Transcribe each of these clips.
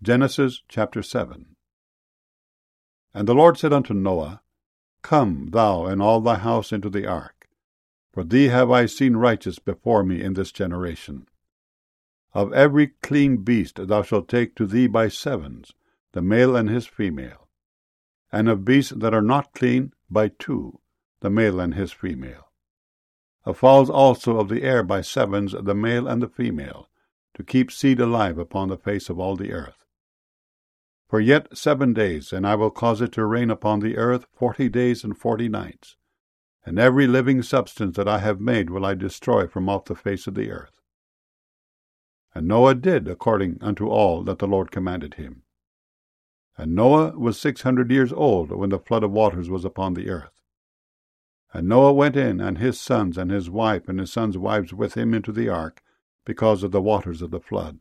Genesis chapter 7. And the Lord said unto Noah, Come, thou and all thy house into the ark, for thee have I seen righteous before me in this generation. Of every clean beast thou shalt take to thee by sevens, the male and his female, and of beasts that are not clean by two, the male and his female. Of fowls also of the air by sevens, the male and the female, to keep seed alive upon the face of all the earth. For yet 7 days, and I will cause it to rain upon the earth 40 days and 40 nights, and every living substance that I have made will I destroy from off the face of the earth. And Noah did according unto all that the Lord commanded him. And Noah was 600 years old when the flood of waters was upon the earth. And Noah went in, and his sons, and his wife, and his sons' wives with him into the ark, because of the waters of the flood.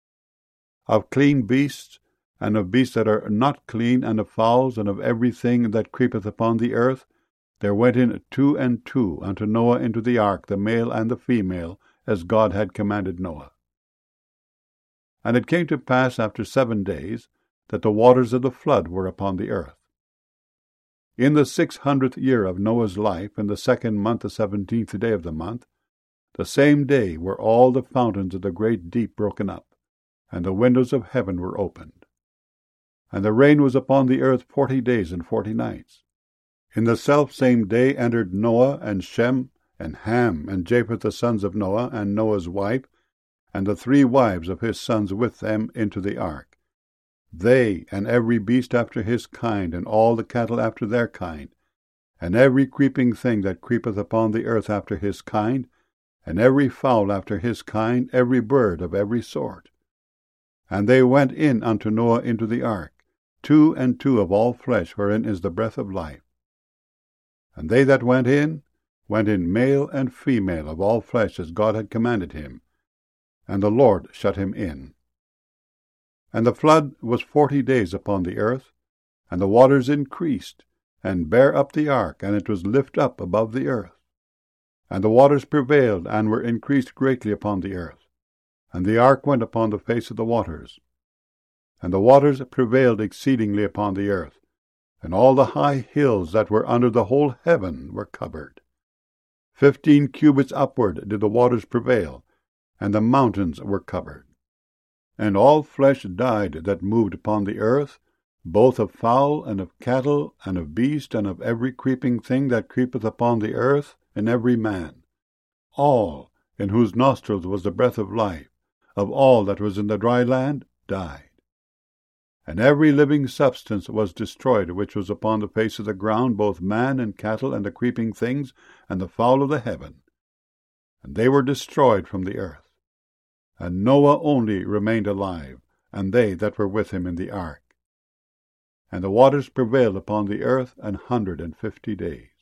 Of clean beasts, and of beasts that are not clean, and of fowls, and of everything that creepeth upon the earth, there went in 2 and 2 unto Noah into the ark, the male and the female, as God had commanded Noah. And it came to pass after 7 days, that the waters of the flood were upon the earth. In the 600th year of Noah's life, in the 2nd month, the 17th day of the month, the same day were all the fountains of the great deep broken up, and the windows of heaven were opened. And the rain was upon the earth 40 days and 40 nights. In the selfsame day entered Noah, and Shem, and Ham, and Japheth the sons of Noah, and Noah's wife, and the 3 wives of his sons with them into the ark. They, and every beast after his kind, and all the cattle after their kind, and every creeping thing that creepeth upon the earth after his kind, and every fowl after his kind, every bird of every sort. And they went in unto Noah into the ark, 2 and 2 of all flesh, wherein is the breath of life. And they that went in male and female of all flesh, as God had commanded him. And the Lord shut him in. And the flood was 40 days upon the earth, and the waters increased, and bare up the ark, and it was lift up above the earth. And the waters prevailed, and were increased greatly upon the earth. And the ark went upon the face of the waters. And the waters prevailed exceedingly upon the earth, and all the high hills that were under the whole heaven were covered. 15 cubits upward did the waters prevail, and the mountains were covered. And all flesh died that moved upon the earth, both of fowl, and of cattle, and of beast, and of every creeping thing that creepeth upon the earth, and every man. All, in whose nostrils was the breath of life, of all that was in the dry land, died. And every living substance was destroyed, which was upon the face of the ground, both man and cattle, and the creeping things, and the fowl of the heaven. And they were destroyed from the earth. And Noah only remained alive, and they that were with him in the ark. And the waters prevailed upon the earth 150 days.